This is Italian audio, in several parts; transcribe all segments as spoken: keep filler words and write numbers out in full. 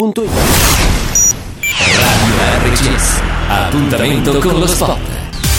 punto it. Radio R C S, appuntamento con lo sport.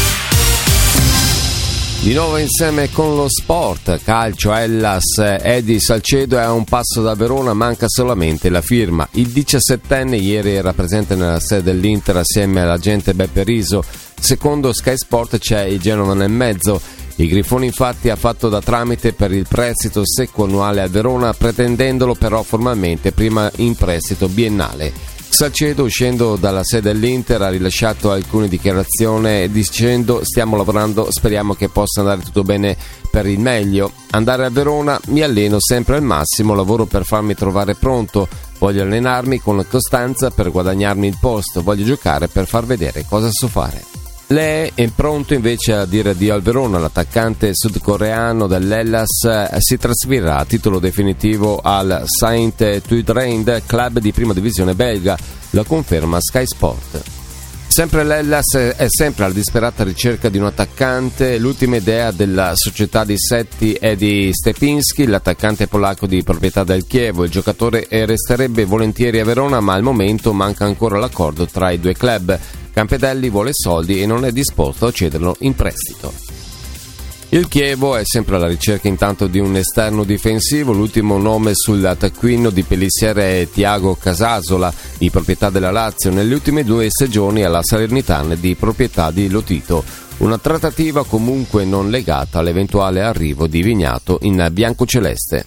Di nuovo insieme con lo sport, calcio, Hellas, Edi Salcedo è a un passo da Verona, manca solamente la firma. Il diciassettenne ieri era presente nella sede dell'Inter assieme all'agente Beppe Riso. Secondo Sky Sport c'è il Genova nel mezzo. Il Grifone infatti ha fatto da tramite per il prestito secco annuale a Verona, pretendendolo però formalmente prima in prestito biennale. Salcedo, uscendo dalla sede dell'Inter, ha rilasciato alcune dichiarazioni dicendo: stiamo lavorando, speriamo che possa andare tutto bene per il meglio. Andare a Verona, mi alleno sempre al massimo, lavoro per farmi trovare pronto, voglio allenarmi con costanza per guadagnarmi il posto, voglio giocare per far vedere cosa so fare. Lee è pronto invece a dire addio al Verona. L'attaccante sudcoreano dell'Hellas si trasferirà a titolo definitivo al Saint-Tuidrain, club di prima divisione belga, lo conferma Sky Sport. Sempre l'Hellas è sempre alla disperata ricerca di un attaccante. L'ultima idea della società di Setti è di Stepinski, l'attaccante polacco di proprietà del Chievo. Il giocatore resterebbe volentieri a Verona, ma al momento manca ancora l'accordo tra i due club. Campedelli vuole soldi e non è disposto a cederlo in prestito. Il Chievo è sempre alla ricerca intanto di un esterno difensivo. L'ultimo nome sul taccuino di Pellissiere è Thiago Casasola, di proprietà della Lazio, nelle ultime due stagioni alla Salernitana, di proprietà di Lotito. Una trattativa comunque non legata all'eventuale arrivo di Vignato in biancoceleste.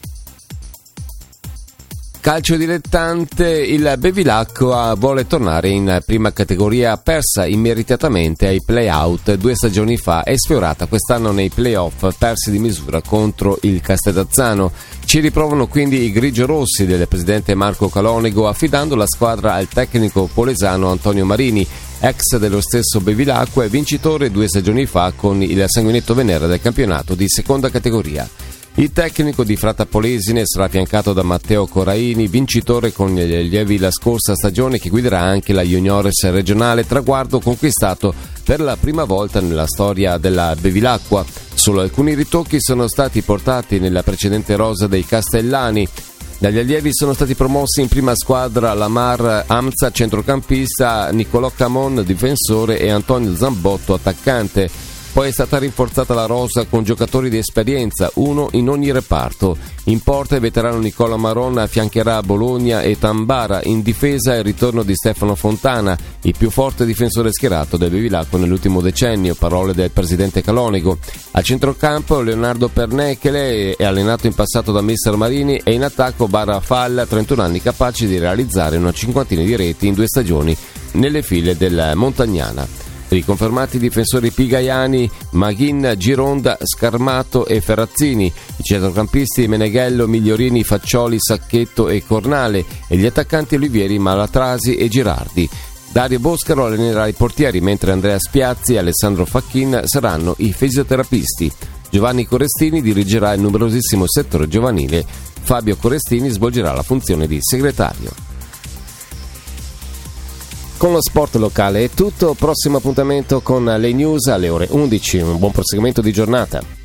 Calcio dilettante, il Bevilacqua vuole tornare in prima categoria, persa immeritatamente ai play-out due stagioni fa e sfiorata quest'anno nei play-off persi di misura contro il Castellazzano. Ci riprovano quindi i grigiorossi del presidente Marco Calonego, affidando la squadra al tecnico polesano Antonio Marini, ex dello stesso Bevilacqua e vincitore due stagioni fa con il Sanguinetto Venere del campionato di seconda categoria. Il tecnico di Frattapolesine sarà affiancato da Matteo Coraini, vincitore con gli allievi la scorsa stagione, che guiderà anche la Juniores regionale, traguardo conquistato per la prima volta nella storia della Bevilacqua. Solo alcuni ritocchi sono stati portati nella precedente rosa dei Castellani. Dagli allievi sono stati promossi in prima squadra Lamar Amza, centrocampista, Nicolò Camon, difensore, e Antonio Zambotto, attaccante. Poi è stata rinforzata la rosa con giocatori di esperienza, uno in ogni reparto. In porta il veterano Nicola Maron affiancherà Bologna e Tambara. In difesa il ritorno di Stefano Fontana, il più forte difensore schierato del Bevilacqua nell'ultimo decennio, parole del presidente Calonego. A centrocampo Leonardo Pernechele, è allenato in passato da mister Marini, e in attacco Bara Falla, trentuno anni, capace di realizzare una cinquantina di reti in due stagioni nelle file del Montagnana. Riconfermati i difensori pigaiani Maghin, Gironda, Scarmato e Ferrazzini, i centrocampisti Meneghello, Migliorini, Faccioli, Sacchetto e Cornale, e gli attaccanti Olivieri, Malatrasi e Girardi. Dario Boscaro allenerà i portieri, mentre Andrea Spiazzi e Alessandro Facchin saranno i fisioterapisti. Giovanni Corestini dirigerà il numerosissimo settore giovanile. Fabio Corestini svolgerà la funzione di segretario. Con lo sport locale è tutto, prossimo appuntamento con le news alle ore undici, un buon proseguimento di giornata.